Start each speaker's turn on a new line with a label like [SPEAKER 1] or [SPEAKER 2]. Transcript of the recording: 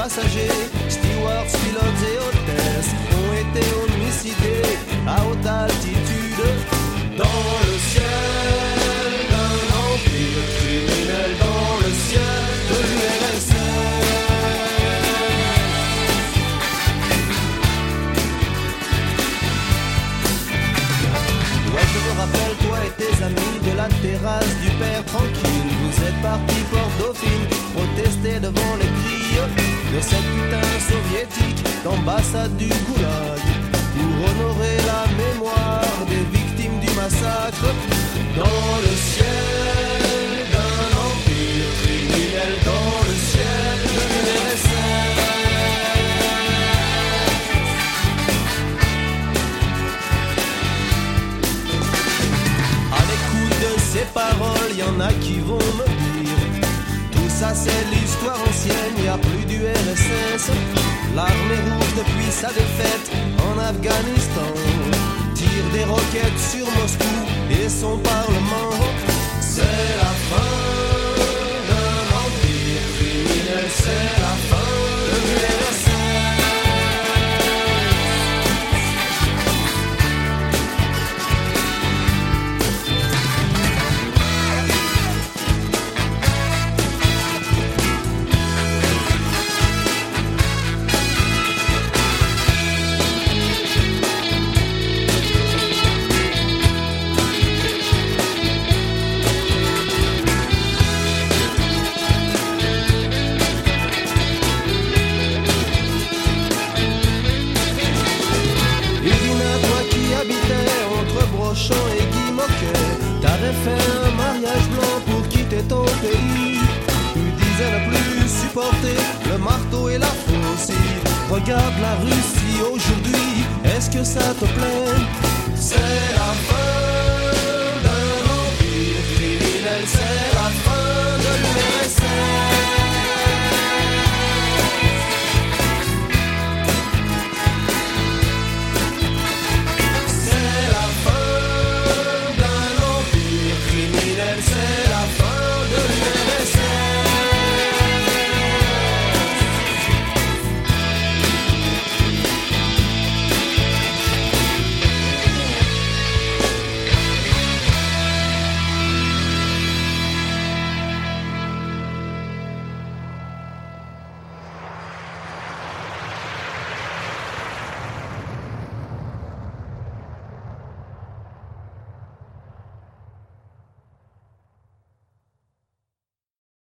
[SPEAKER 1] passagers, stewards, pilotes et hôtesses ont été homicidés à haute altitude dans le ciel d'un empire criminel, dans le ciel de l'URSS. Ouais, je me rappelle, toi et tes amis de la terrasse du père tranquille. Vous êtes partis porte Dauphine, protester devant les grilles de cette putain soviétique d'ambassade du Goulag, pour honorer la mémoire des victimes du massacre dans le ciel d'un empire criminel, dans le ciel de l'URSS. À l'écoute de ces paroles, y en a qui vont me dire: tout ça c'est l'histoire ancienne, y a plus du RSS. L'armée rouge depuis sa défaite en Afghanistan tire des roquettes sur Moscou et son parlement. C'est la fin d'un empire criminel, c'est la fin de l'URSS. Et Guy Moquet, t'avais fait un mariage blanc pour quitter ton pays. Tu disais ne plus supporter le marteau et la faucille. Regarde la Russie aujourd'hui, est-ce que ça te plaît? C'est la fin